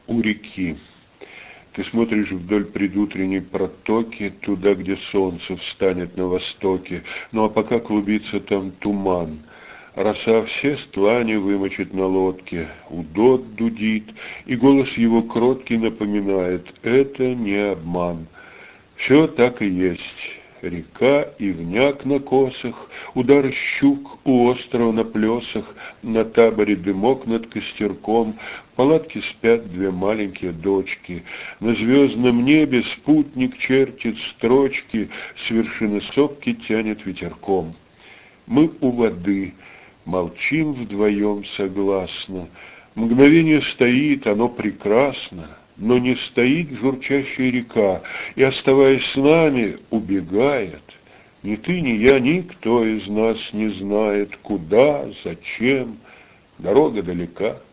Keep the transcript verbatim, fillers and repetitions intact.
у реки. Ты смотришь вдоль предутренней протоки, туда, где солнце встанет на востоке, ну а пока клубится там туман. Роса все стлани вымочит на лодке, удот дудит, и голос его кроткий напоминает: это не обман. Все так и есть. Река, ивняк на косах, удары щук у острова на плесах, на таборе дымок над костерком, в палатке спят две маленькие дочки, на звездном небе спутник чертит строчки, с вершины сопки тянет ветерком. Мы у воды, молчим вдвоем согласно. Мгновение стоит, оно прекрасно, но не стоит журчащая река, и, оставаясь с нами, убегает. Ни ты, ни я, никто из нас не знает, куда, зачем, дорога далека.